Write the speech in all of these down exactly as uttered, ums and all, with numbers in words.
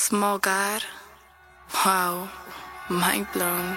Small God. Wow. Mind blown.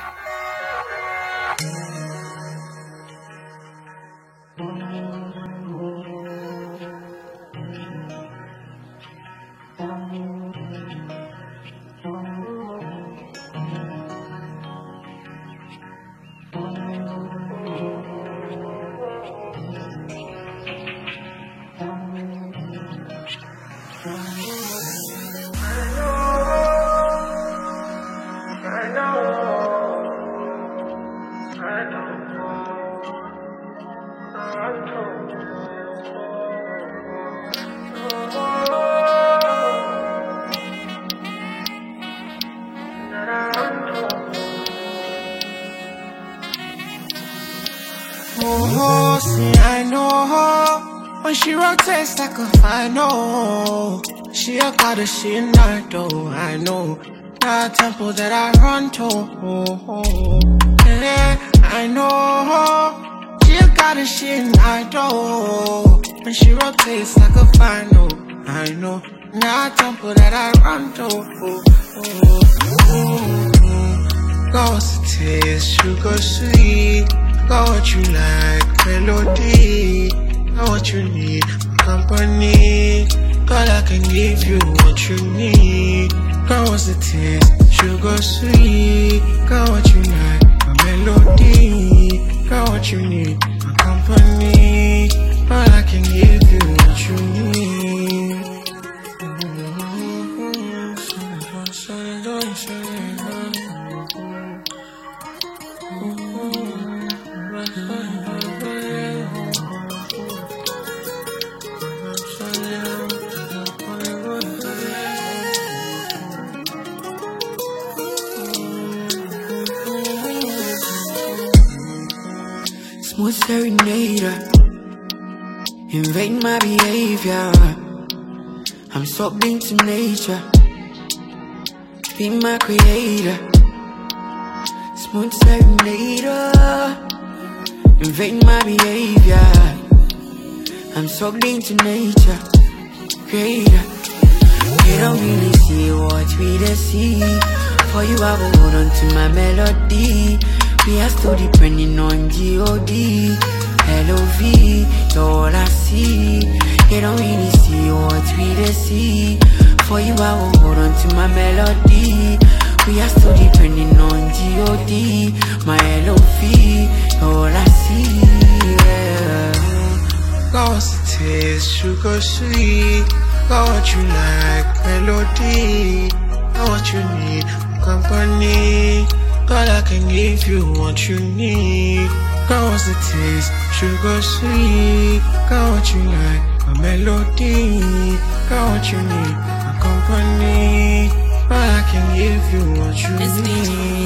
Oh, see, I know her. When she rotates like a final, she a goddess, she not though, I know. That temple that I run to, yeah, I know her. She a goddess, she not though. When she rotates like a final, I know. That temple that I run to, Ghost taste, sugar sweet. Got what you like, melody. Got what you need, company. God, I can give you what you need. Got what's the taste, sugar sweet. Got what you like, a melody. Got what you need, a company. God, I can give you what you need. Smooth serenader, invade my behavior. I'm so into nature, be my creator. Smooth serenader, invade my behavior. I'm so into nature, creator. You don't really see what we dey see. For you I will hold on to my melody. We are still depending on G O D L O V, you're all I see. You don't really see what we dey see. For you I will hold on to my melody. We are still depending on G O D, my L O V, you're all I see, yeah. Got what's the taste, sugar sweet. Got what you like, melody. Got what you need, company. God, I can give you what you need. Got what's the taste, sugar sweet. Got what you like, a melody. Got what you need, a company. God, I can give you what you need.